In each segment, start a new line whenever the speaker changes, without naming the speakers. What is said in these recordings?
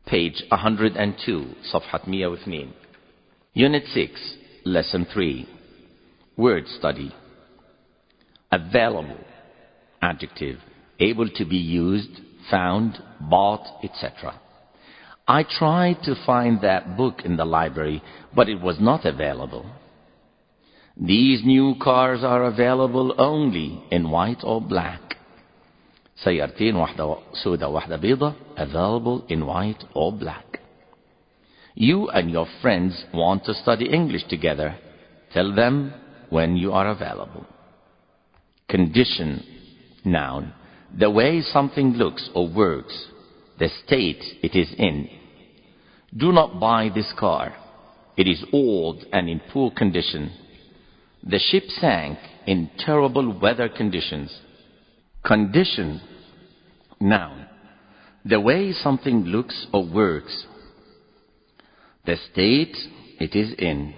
page 102 صفحة 102. Unit 6, Lesson 3, Word Study. Available, adjective, able to be used, found, bought, etc. I tried to find that book in the library, but it was not available. These new cars are available only in white or black. سيارتين واحدة سوداء واحدة بيضة, available in white or black. You and your friends want to study English together. Tell them when you are available. Condition, noun, the way something looks or works, the state it is in. Do not buy this car. It is old and in poor condition. The ship sank in terrible weather conditions. Condition, noun, the way something looks or works, the state it is in.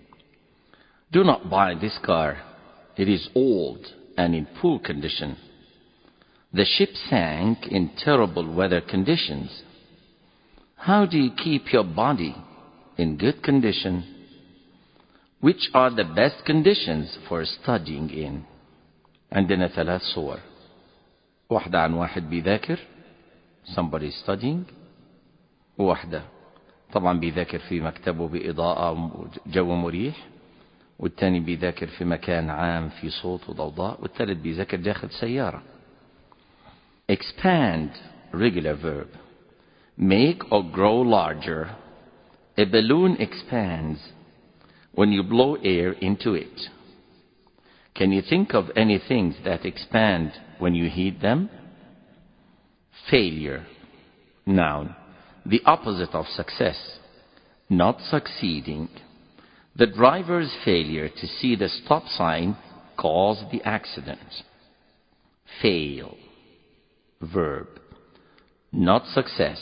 Do not buy this car. It is old and in poor condition. The ship sank in terrible weather conditions. How do you keep your body in good condition? Which are the best conditions for studying in? عندنا 3 صور. واحدة عن واحد بيذاكر, somebody studying, وواحدة طبعا بيذاكر في مكتبه بإضاءة وجو مريح, والتاني بيذاكر في مكان عام في صوت وضوضاء, والثالث بيذاكر داخل سيارة. Expand, regular verb. Make or grow larger. A balloon expands when you blow air into it. Can you think of any things that expand when you heat them? Failure, noun, the opposite of success, not succeeding. The driver's failure to see the stop sign caused the accident. Fail, verb, not success,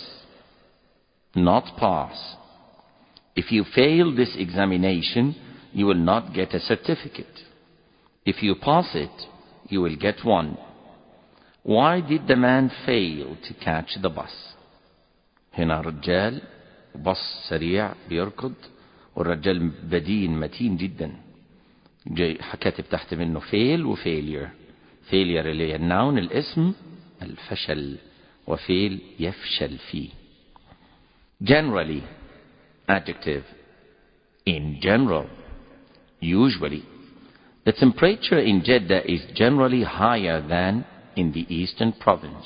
not pass. If you fail this examination, you will not get a certificate. If you pass it, you will get one. Why did the man fail to catch the bus? هنا رجال بص سريع بيركض, والرجال بدين متين جدا. جاي كاتب تحت منه fail و failure. failure اللي هي النون الاسم الفشل, وفيل يفشل فيه. Generally, adjective, in general, usually. The temperature in Jeddah is generally higher than in the eastern province.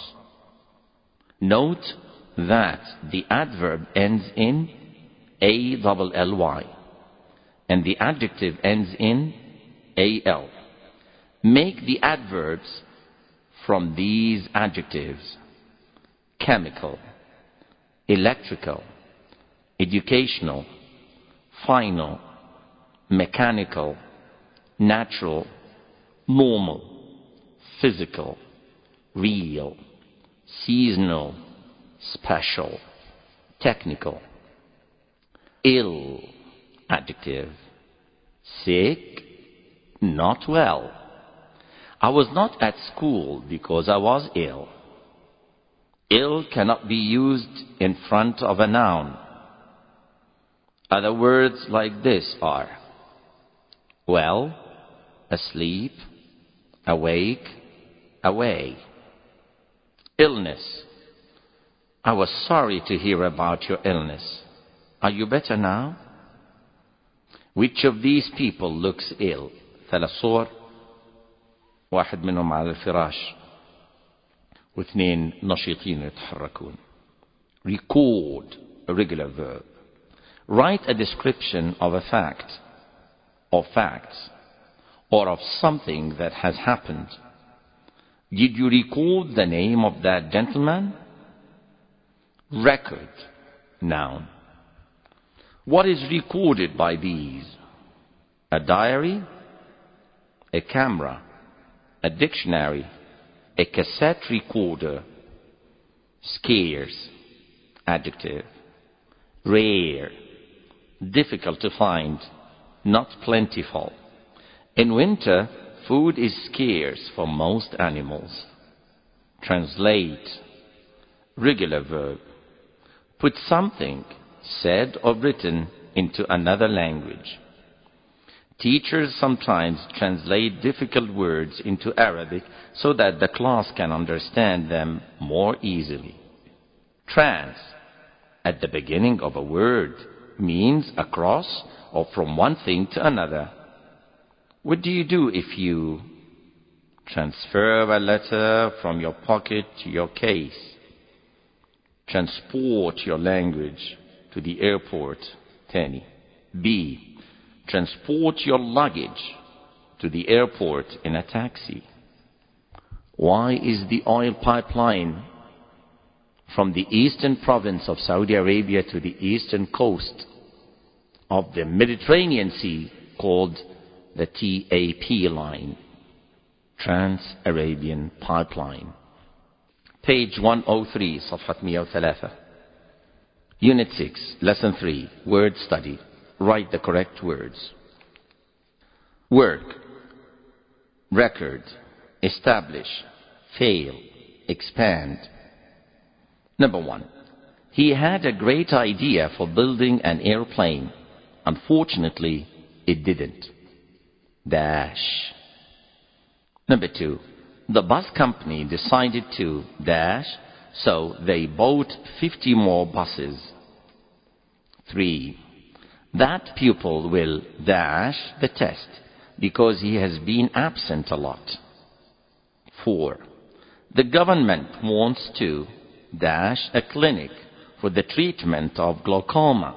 Note that the adverb ends in A-double-L-Y and the adjective ends in A-L. Make the adverbs from these adjectives: chemical, electrical, educational, final, mechanical, natural, normal, physical, real, seasonal, special, technical. Ill, adjective, sick, not well. I was not at school because I was ill. Ill cannot be used in front of a noun. Other words like this are well, asleep, awake, away. Illness. I was sorry to hear about your illness. Are you better now? Which of these people looks ill? 3 صور, واحد منهم على الفراش واثنين نشيطين يتحركون. Record, a regular verb. Write a description of a fact or facts or of something that has happened. Did you record the name of that gentleman? Record, noun. What is recorded by these? A diary, a camera, a dictionary, a cassette recorder. Scarce, adjective. Rare, difficult to find, not plentiful. In winter, food is scarce for most animals. Translate, regular verb. Put something said or written into another language. Teachers sometimes translate difficult words into Arabic so that the class can understand them more easily. Trans, at the beginning of a word, means across or from one thing to another. What do you do if you transfer a letter from your pocket to your case? Transport your language to the airport. Tani. B. Transport your luggage to the airport in a taxi. Why is the oil pipeline from the eastern province of Saudi Arabia to the eastern coast of the Mediterranean Sea called the TAP line? Trans-Arabian Pipeline. Page 103, صفحة 103. Unit 6, Lesson 3, Word Study. Write the correct words. Work, record, establish, fail, expand. Number 1. He had a great idea for building an airplane. Unfortunately, it didn't. Dash. Number 2. The bus company decided to dash, so they bought 50 more buses. 3. That pupil will dash the test because he has been absent a lot. 4. The government wants to dash a clinic for the treatment of glaucoma.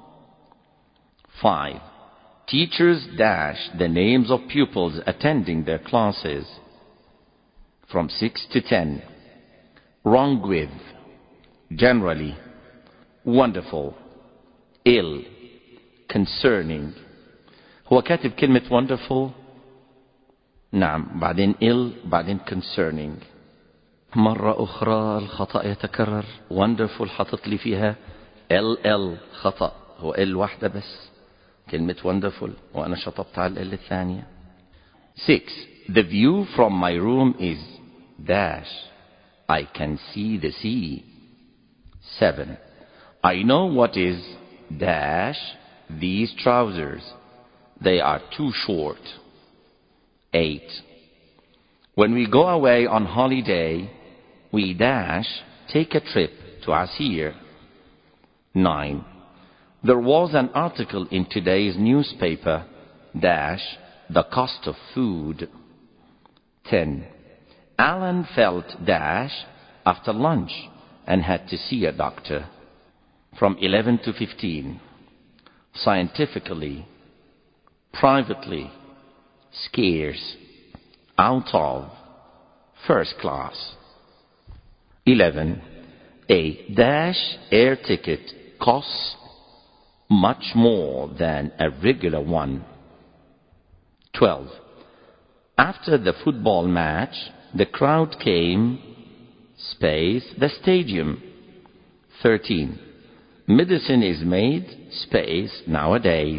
5. Teachers dash the names of pupils attending their classes. From 6 to 10. Wrong with, generally, wonderful, ill, concerning. هو كاتب كلمة wonderful. نعم. بعدين ill. بعدين concerning. مرة أخرى الخطأ يتكرر. wonderful حطت لي فيها ll خطأ. هو ال واحدة بس. كلمة wonderful وأنا شطبت على ال الثانية. 6. The view from my room is dash. I can see the sea. 7. I know what is dash these trousers. They are too short. 8. When we go away on holiday, we dash take a trip to Asir. 9. There was an article in today's newspaper dash the cost of food. 10. Alan felt dash after lunch and had to see a doctor. From 11 to 15. Scientifically, privately, scarce, out of, first class. 11. A dash air ticket costs much more than a regular one. 12. After the football match, the crowd came, space, the stadium. 13. Medicine is made, space, nowadays.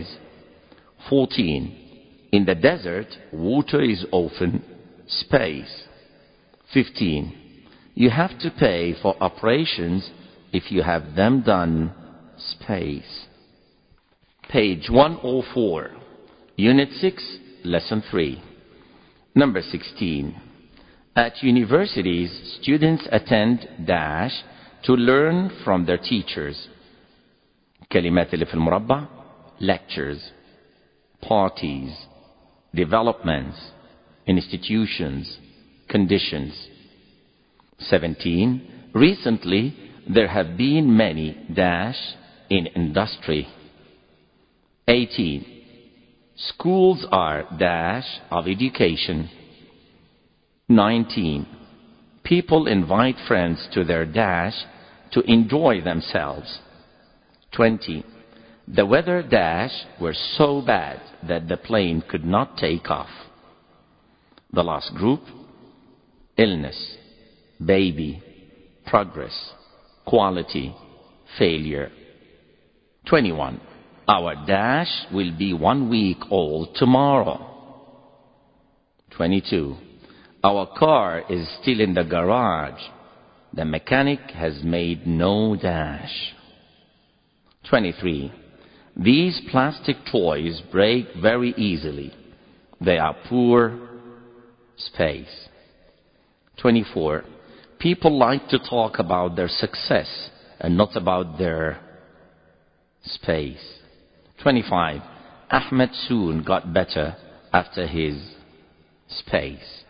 14. In the desert, water is often, space. 15. You have to pay for operations if you have them done, space. Page 104. Unit 6, Lesson 3. Number 16. At universities, students attend dash to learn from their teachers. كلمات اللي في المربع. Lectures, parties, developments, institutions, conditions. 17. Recently, there have been many dash in industry. 18. Schools are dash of education. 19. People invite friends to their dash to enjoy themselves. 20. The weather dash were so bad that the plane could not take off. The last group, illness, baby, progress, quality, failure. 21. Our dash will be 1 week old tomorrow. 22. Our car is still in the garage. The mechanic has made no dash. 23. These plastic toys break very easily. They are poor space. 24. People like to talk about their success and not about their space. 25. Ahmed soon got better after his space.